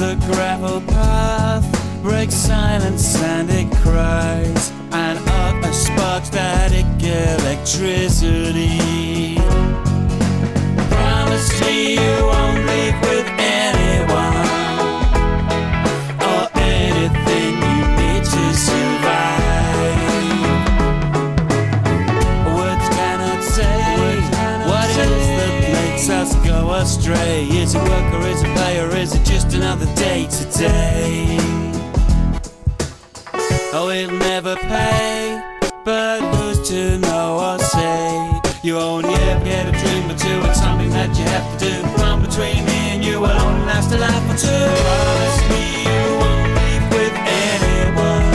The gravel path breaks silence and it cries, and up a spark static electricity. Promise me you won't leave with anyone or anything you need to survive. Words cannot say what it is that makes us go astray. Is it work or is it play, or is it just another day today? Oh, it'll never pay, but who's to know or say? You only ever get a dream or two, it's something that you have to do. One between me and you will only last a life or two. Promise me you won't leave with anyone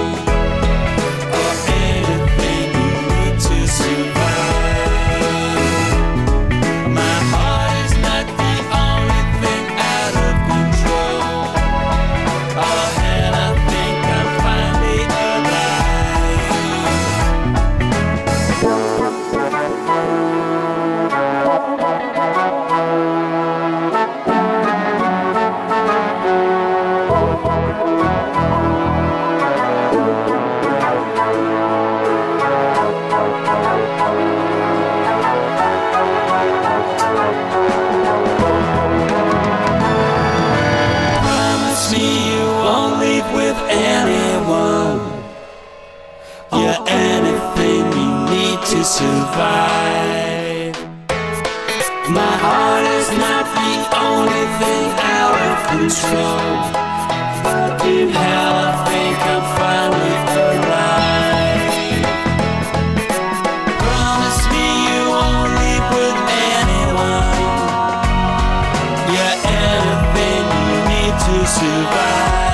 or anything you need to survive. My heart is not the only thing out of control. Oh hell, I think I'm finally Promise me you won't leave with anyone. You're anything you need to survive. My heart is not the only thing out of control. Fucking hell, I think I'm finally alive. Promise me you won't leave with anyone. You're anything you need to survive.